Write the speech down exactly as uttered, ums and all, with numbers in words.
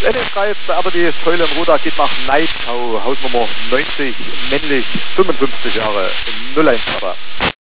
N E schreibt, aber die Säule in Roda geht nach Neidau, Hausnummer neunzig, männlich, fünfundfünfzig Jahre, null eins aber.